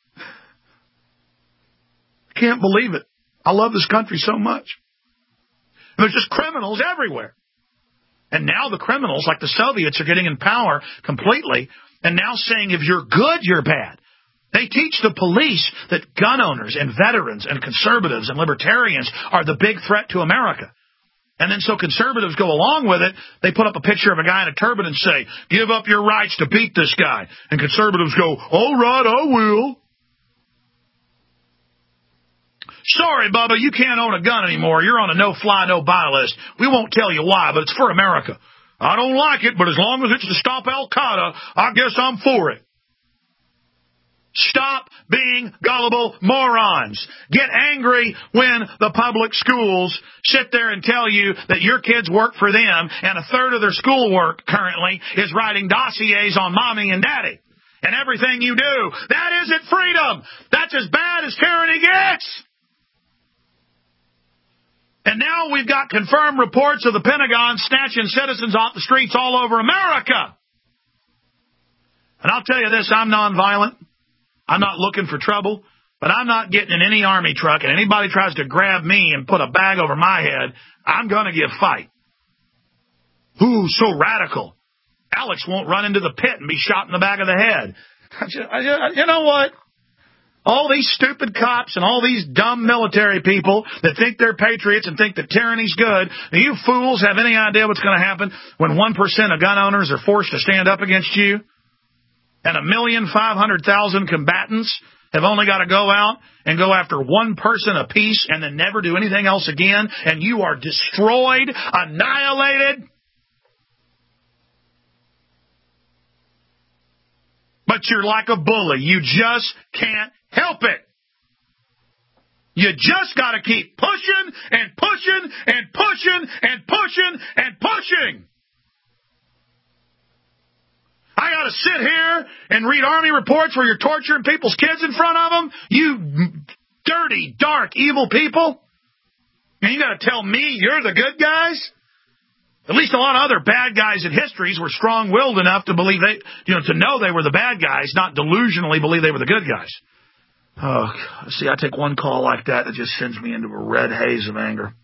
I can't believe it. I love this country so much. There's just criminals everywhere. And now the criminals, like the Soviets, are getting in power completely and now saying if you're good, you're bad. They teach the police that gun owners and veterans and conservatives and libertarians are the big threat to America. And then so conservatives go along with it. They put up a picture of a guy in a turban and say, give up your rights to beat this guy. And conservatives go, all right, I will. Sorry, Bubba, you can't own a gun anymore. You're on a no-fly, no-buy list. We won't tell you why, but it's for America. I don't like it, but as long as it's to stop Al-Qaeda, I guess I'm for it. Stop being gullible morons. Get angry when the public schools sit there and tell you that your kids work for them and a third of their schoolwork currently is writing dossiers on mommy and daddy. And everything you do, that isn't freedom. That's as bad as tyranny gets. And now we've got confirmed reports of the Pentagon snatching citizens off the streets all over America. And I'll tell you this, I'm nonviolent. I'm not looking for trouble, but I'm not getting in any army truck, and anybody tries to grab me and put a bag over my head, I'm going to give fight. Ooh, so radical. Alex won't run into the pit and be shot in the back of the head. I just, I just, you know what? All these stupid cops and all these dumb military people that think they're patriots and think that tyranny's good, do you fools have any idea what's going to happen when one percent of gun owners are forced to stand up against you? And a million five hundred thousand combatants have only got to go out and go after one person apiece and then never do anything else again, and you are destroyed, annihilated. But you're like a bully. You just can't help it. You just got to keep pushing and pushing and pushing and pushing and pushing. I got to sit here and read Army reports where you're torturing people's kids in front of them? You dirty, dark, evil people? And you got to tell me you're the good guys? At least a lot of other bad guys in histories were strong-willed enough to believe they, you know, to know they were the bad guys, not delusionally believe they were the good guys. Oh, see, I take one call like that that just sends me into a red haze of anger.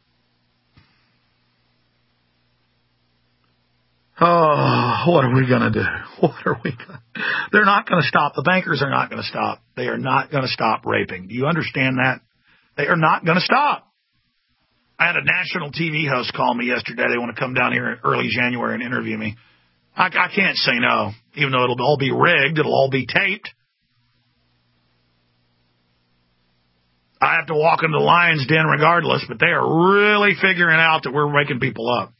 Oh, what are we going to do? What are we going to They're not going to stop. The bankers are not going to stop. They are not going to stop raping. Do you understand that? They are not going to stop. I had a national T V host call me yesterday. They want to come down here in early January and interview me. I, I can't say no, even though it'll all be rigged. It'll all be taped. I have to walk into the lion's den regardless, but they are really figuring out that we're waking people up.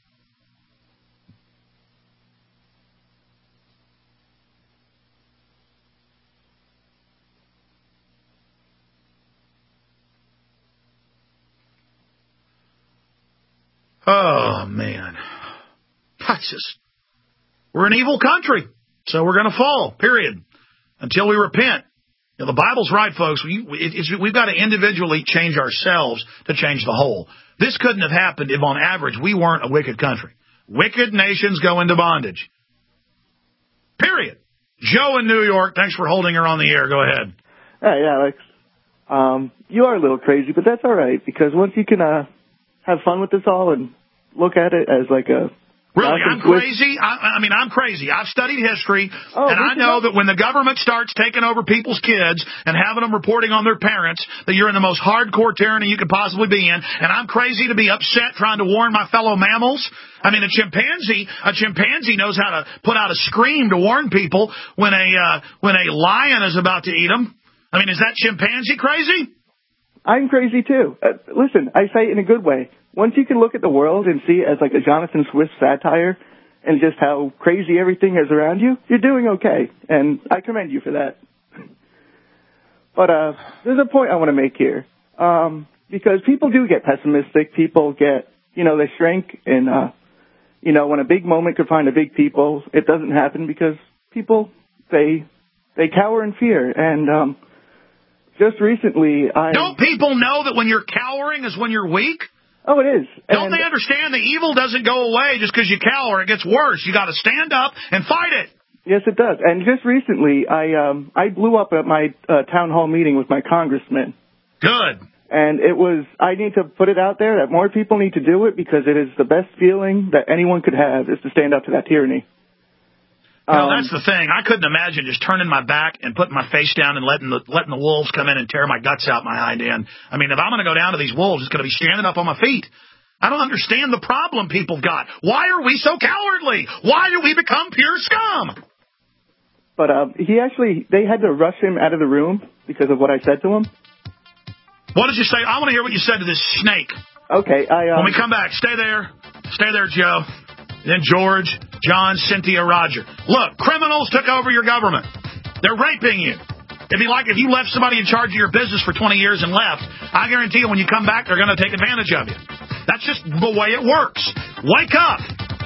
Oh, man. I just, we're an evil country, so we're going to fall, period, until we repent. You know, the Bible's right, folks. We, it, it's, we've got to individually change ourselves to change the whole. This couldn't have happened if, on average, we weren't a wicked country. Wicked nations go into bondage. Period. Joe in New York, thanks for holding her on the air. Go ahead. Hey, Alex. Um, you are a little crazy, but that's all right, because once you can uh, have fun with this all and look at it as like a... Really, I'm crazy? I, I mean, I'm crazy. I've studied history, oh, and I know that when the government starts taking over people's kids and having them reporting on their parents, that you're in the most hardcore tyranny you could possibly be in, and I'm crazy to be upset trying to warn my fellow mammals. I mean, a chimpanzee, a chimpanzee knows how to put out a scream to warn people when a uh, when a lion is about to eat them. I mean, is that chimpanzee crazy? I'm crazy, too. Uh, listen, I say it in a good way. Once you can look at the world and see it as like a Jonathan Swift satire and just how crazy everything is around you, you're doing okay. And I commend you for that. But uh, there's a point I want to make here. Um, because people do get pessimistic. People get, you know, they shrink. And, uh, you know, when a big moment could find a big people, it doesn't happen because people, they they cower in fear. And um, just recently, I... Don't people know that when you're cowering is when you're weak? Oh, it is. Don't and... they understand the evil doesn't go away just because you cower? It gets worse. You got to stand up and fight it. Yes, it does. And just recently, I um, I blew up at my uh, town hall meeting with my congressman. Good. And it was, I need to put it out there that more people need to do it because it is the best feeling that anyone could have is to stand up to that tyranny. You know, that's the thing. I couldn't imagine just turning my back and putting my face down and letting the letting the wolves come in and tear my guts out my hind end. I mean, if I'm going to go down to these wolves, it's going to be standing up on my feet. I don't understand the problem people got. Why are we so cowardly? Why do we become pure scum? But uh, he actually, they had to rush him out of the room because of what I said to him. What did you say? I want to hear what you said to this snake. Okay, I... Um, when we come back, stay there. Stay there, Joe. Then George, John, Cynthia, Roger. Look, criminals took over your government. They're raping you. It'd be like if you left somebody in charge of your business for twenty years and left. I guarantee you when you come back, they're going to take advantage of you. That's just the way it works. Wake up.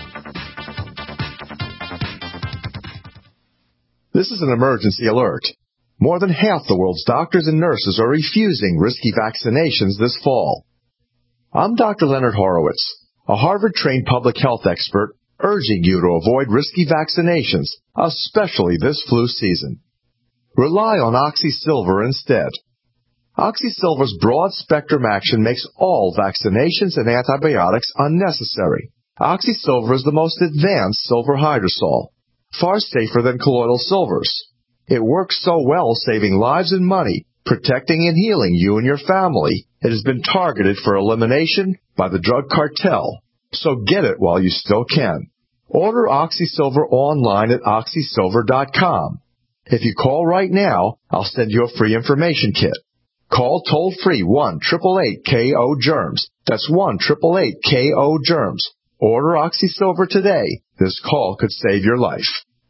This is an emergency alert. More than half the world's doctors and nurses are refusing risky vaccinations this fall. I'm Doctor Leonard Horowitz, a Harvard-trained public health expert urging you to avoid risky vaccinations, especially this flu season. Rely on OxySilver instead. OxySilver's broad-spectrum action makes all vaccinations and antibiotics unnecessary. OxySilver is the most advanced silver hydrosol, far safer than colloidal silvers. It works so well saving lives and money, protecting and healing you and your family. It has been targeted for elimination by the drug cartel. So get it while you still can. Order OxySilver online at oxy silver dot com. If you call right now, I'll send you a free information kit. Call toll-free one eight eight eight K O germs. That's one eight eight eight K O germs. Order OxySilver today. This call could save your life.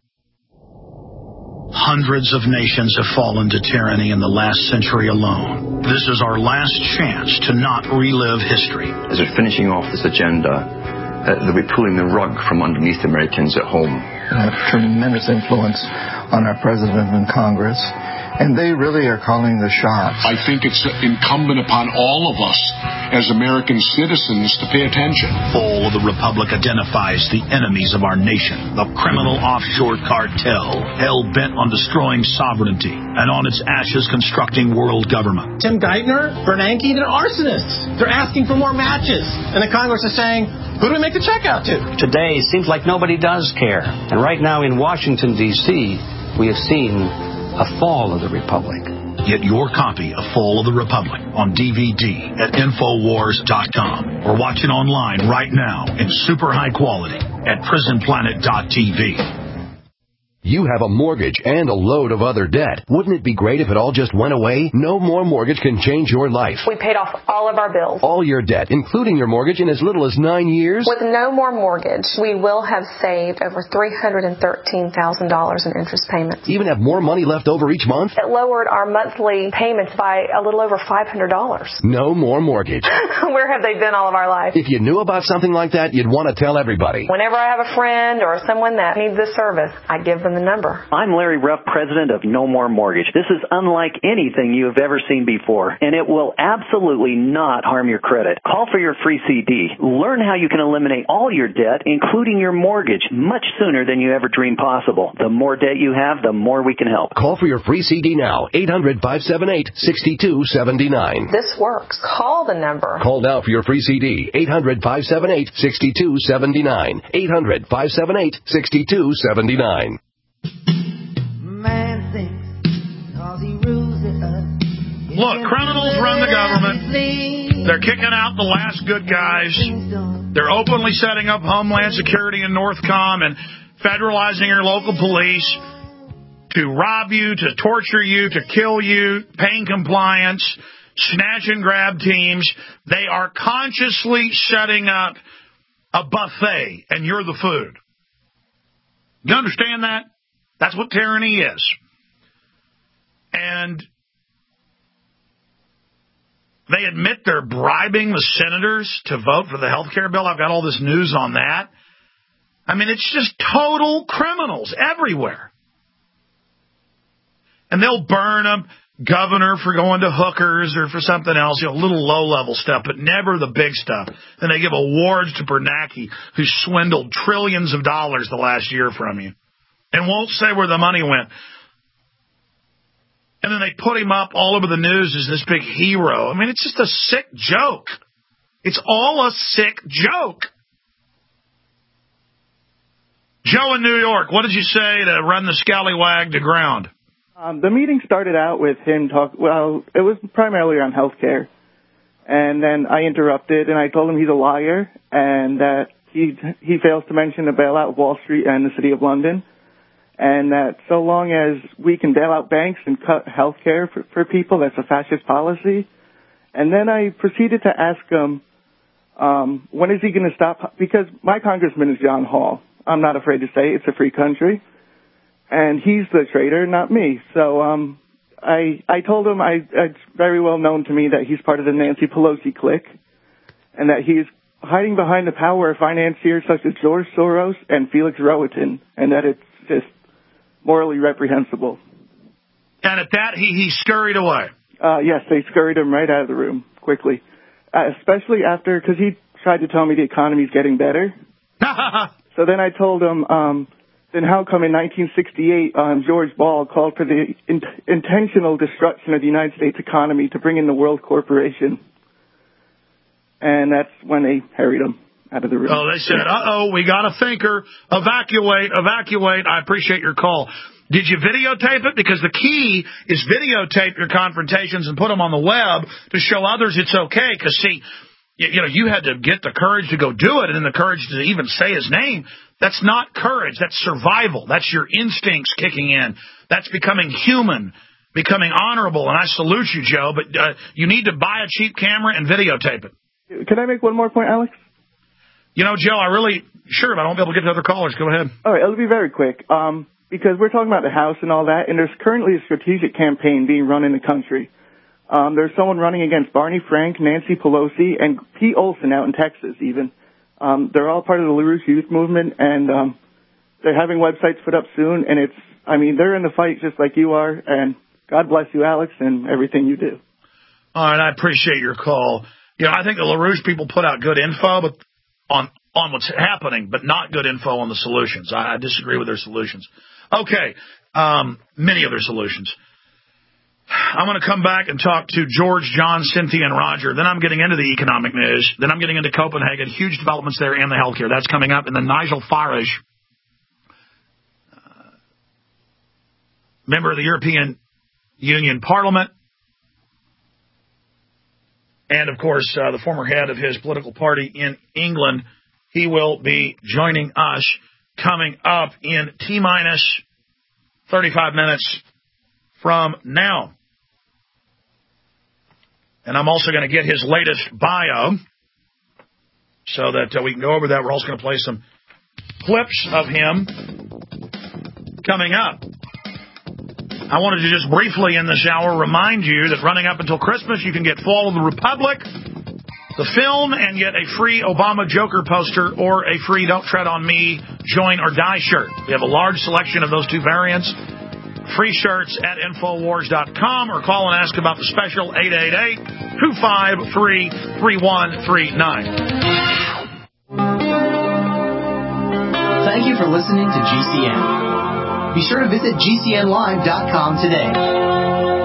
Hundreds of nations have fallen to tyranny in the last century alone. This is our last chance to not relive history. As we're finishing off this agenda, uh, they'll be pulling the rug from underneath Americans at home. They have tremendous influence on our president and Congress, and they really are calling the shots. I think it's incumbent upon all of us as American citizens to pay attention. Fall of the Republic identifies the enemies of our nation, the criminal offshore cartel, hell-bent on destroying sovereignty, and on its ashes constructing world government. Tim Geithner, Bernanke, they're arsonists. They're asking for more matches. And the Congress is saying, who do we make the check out to? Today, it seems like nobody does care. And right now in Washington, D C, we have seen a fall of the Republic. Get your copy of Fall of the Republic on D V D at Infowars dot com or watch it online right now in super high quality at Prison Planet dot T V. You have a mortgage and a load of other debt. Wouldn't it be great if it all just went away? No More Mortgage can change your life. We paid off all of our bills. All your debt, including your mortgage, in as little as nine years? With No More Mortgage, we will have saved over three hundred thirteen thousand dollars in interest payments. Even have more money left over each month? It lowered our monthly payments by a little over five hundred dollars. No More Mortgage. Where have they been all of our life? If you knew about something like that, you'd want to tell everybody. Whenever I have a friend or someone that needs this service, I give them the number. I'm Larry Ruff, president of No More Mortgage. This is unlike anything you have ever seen before, and it will absolutely not harm your credit. Call for your free C D. Learn how you can eliminate all your debt, including your mortgage, much sooner than you ever dreamed possible. The more debt you have, the more we can help. Call for your free C D now. eight hundred, five seven eight, six two seven nine. This works. Call the number. Call now for your free C D. eight hundred, five seven eight, six two seven nine. eight hundred, five seven eight, six two seven nine. Look, criminals run the government. They're kicking out the last good guys. They're openly setting up Homeland Security and Northcom and federalizing your local police to rob you, to torture you, to kill you, pain compliance, snatch and grab teams. They are consciously setting up a buffet, and you're the food. You understand that? That's what tyranny is. And they admit they're bribing the senators to vote for the health care bill. I've got all this news on that. I mean, it's just total criminals everywhere. And they'll burn them. governor for going to hookers or for something else, you know, little low-level stuff, but never the big stuff. And they give awards to Bernanke, who swindled trillions of dollars the last year from you, and won't say where the money went. And then they put him up all over the news as this big hero. I mean, it's just a sick joke. It's all a sick joke. Joe in New York, what did you say to run the scallywag to ground? Um, the meeting started out with him talk. Well, it was primarily on health care. And then I interrupted, and I told him he's a liar and that he he fails to mention the bailout of Wall Street and the City of London, and that so long as we can bail out banks and cut health care for, for people, that's a fascist policy. And then I proceeded to ask him, um, when is he going to stop? Because my congressman is John Hall. I'm not afraid to say it's a free country. And he's the traitor, not me. So um, I I told him I, it's very well known to me that he's part of the Nancy Pelosi clique, and that he's hiding behind the power of financiers such as George Soros and Felix Rohatyn, and that it's just morally reprehensible. And at that, he, he scurried away. Uh, yes, they scurried him right out of the room quickly, uh, especially after, because he tried to tell me the economy's getting better. So then I told him, um, then how come in nineteen sixty-eight, um, George Ball called for the in- intentional destruction of the United States economy to bring in the World Corporation? And that's when they harried him out of the room. Oh, they said, uh-oh, we got a thinker. Evacuate, evacuate. I appreciate your call. Did you videotape it? Because the key is videotape your confrontations and put them on the web to show others it's okay. Because, see, you, you know, you had to get the courage to go do it and then the courage to even say his name. That's not courage. That's survival. That's your instincts kicking in. That's becoming human, becoming honorable. And I salute you, Joe, but uh, you need to buy a cheap camera and videotape it. Can I make one more point, Alex? You know, Joe, I really, sure, but I won't be able to get to other callers. Go ahead. All right, it'll be very quick. Um, because we're talking about the House and all that, and there's currently a strategic campaign being run in the country. Um, there's someone running against Barney Frank, Nancy Pelosi, and Pete Olson out in Texas, even. Um, they're all part of the LaRouche Youth Movement, and um, they're having websites put up soon, and it's, I mean, they're in the fight just like you are, and God bless you, Alex, and everything you do. All right, I appreciate your call. You know, I think the LaRouche people put out good info but on on what's happening, but not good info on the solutions. I, I disagree with their solutions. Okay, um, many of their solutions. I'm going to come back and talk to George, John, Cynthia, and Roger. Then I'm getting into the economic news. Then I'm getting into Copenhagen. Huge developments there and the healthcare. That's coming up. And then Nigel Farage, uh, member of the European Union Parliament, and, of course, uh, the former head of his political party in England. He will be joining us coming up in T-minus thirty-five minutes from now. And I'm also going to get his latest bio so that uh, we can go over that. We're also going to play some clips of him coming up. I wanted to just briefly in this hour remind you that running up until Christmas, you can get Fall of the Republic, the film, and get a free Obama Joker poster or a free Don't Tread on Me, Join or Die shirt. We have a large selection of those two variants. Free shirts at Infowars dot com or call and ask about the special eight eight eight, two five three, three one three nine. Thank you for listening to G C N. Be sure to visit G C N live dot com today.